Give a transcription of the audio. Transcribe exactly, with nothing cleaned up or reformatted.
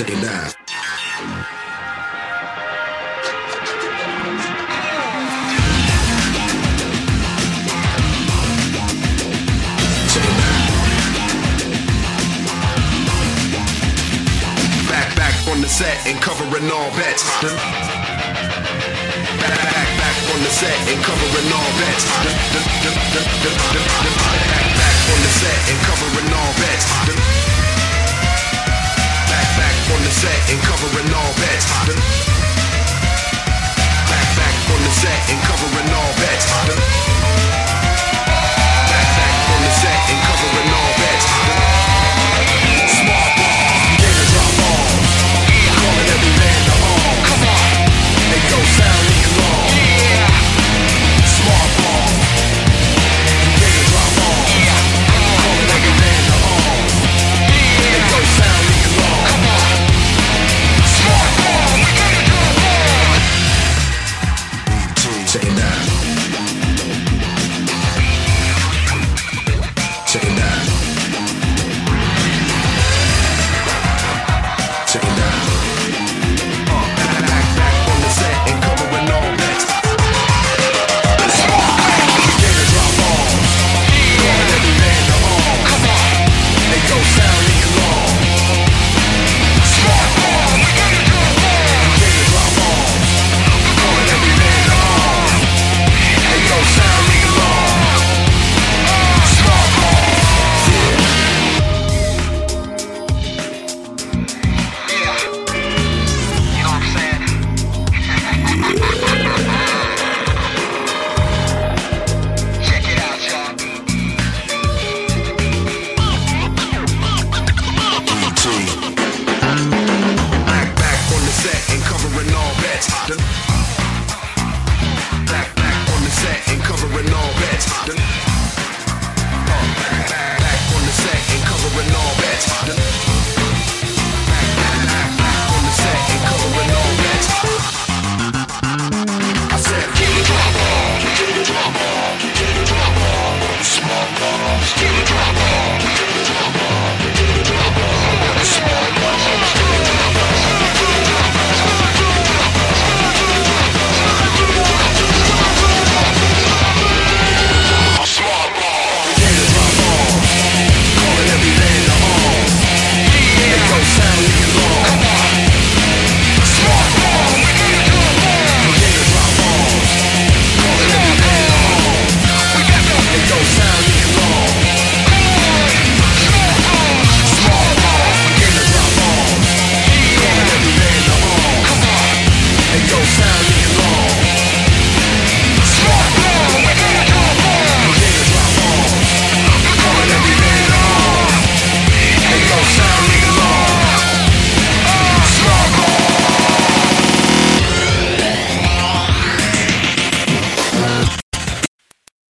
Check it out. Check it out. Back, back on the set and covering all bets. Back, back, back on the set and covering all bets. Back, back on the set and covering all bets. Back, back on the set and covering all bets. Back, back on the set and covering all bets. Back, back on the set and covering all bets.